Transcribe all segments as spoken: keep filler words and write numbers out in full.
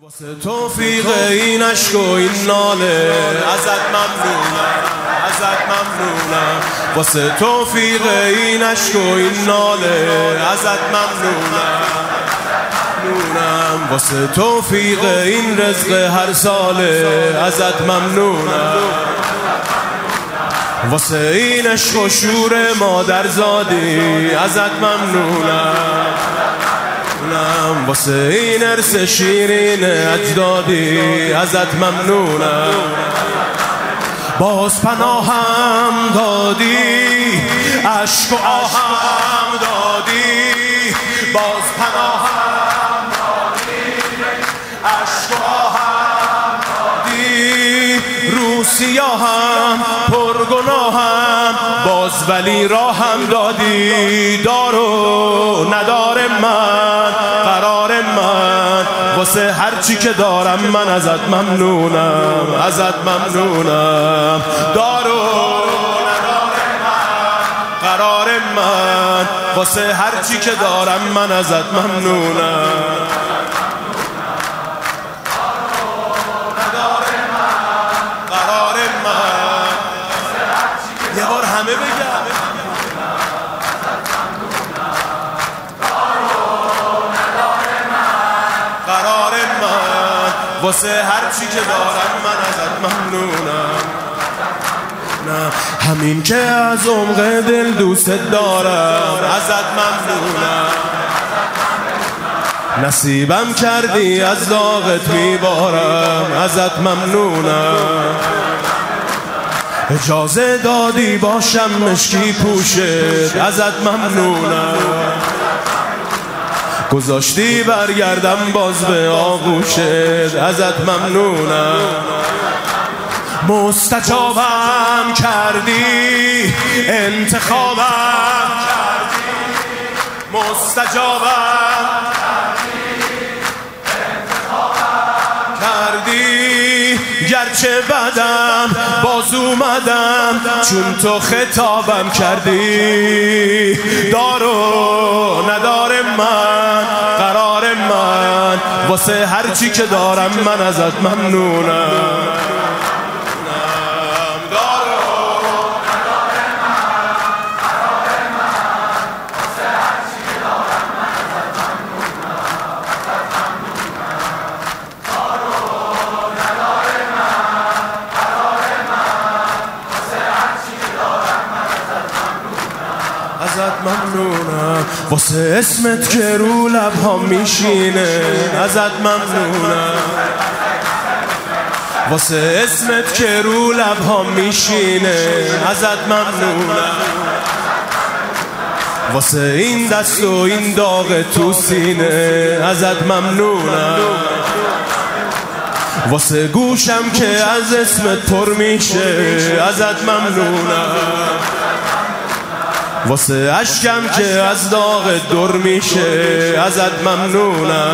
واسه توفیق این عشق و این ناله ازت ممنونم، ازت ممنونم. واسه توفیق این عشق و این ناله ازت ممنونم، ممنونم. واسه توفیق این رزق هر ساله ازت ممنونم. واسه این عشق و شور مادر زادی ازت ممنونم. واسه این ارث شیرین اجدادی ازت ممنونم. باز پناهم دادی، عشق و آهم دادی. باز پناهم دادی، عشق و آهم دادی. رو سیاهم پرگناهم باز ولی راهم دادی. دار و ندار من قرار من، واسه هرچی که دارم من ازت ممنونم، ازت ممنونم. دار و ندار من قرار من، واسه هرچی که دارم من ازت ممنونم. یه بار همه بگم قرار من، واسه هر چی که دارم من ازت ممنونم. نه همین که از عمق دل دوست دارم ازت ممنونم. نصیبم کردی از داغت میبارم ازت ممنونم. اجازه دادی باشم مشکی پوشت ازت ممنونم. گذاشتی برگردم باز به آغوشت ازت ممنونم. مستجابم کردی، انتخابم کردی. مستجابم کردی، گرچه بدم باز اومدم چون تو خطابم کردی. دار و ندار من قرار من، واسه هرچی که دارم من ازت ممنونم. ازت ممنونم. واسه اسمت که رو لبها میشینه ازت ممنونم. واسه اسمت که رو لبها میشینه ازت ممنونم. واسه این دست و این داغ تو سینه ازت ممنونم. واسه گوشم که از اسمت پر میشه ازت ممنونم. واسه عشقم که از داغ در میشه ازت ممنونم.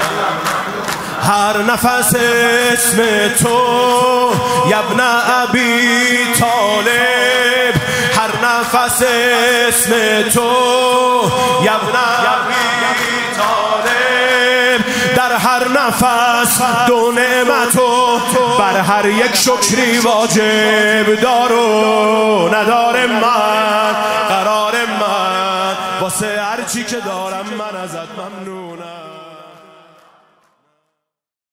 هر نفس اسم تو یبن ابی طالب، هر نفس اسم تو یبن ابی طالب. در هر نفس دو نعمتو بر هر یک شکری واجب. دار و ندار من قرار من، واسه هرچی که دارم من ازت ممنون.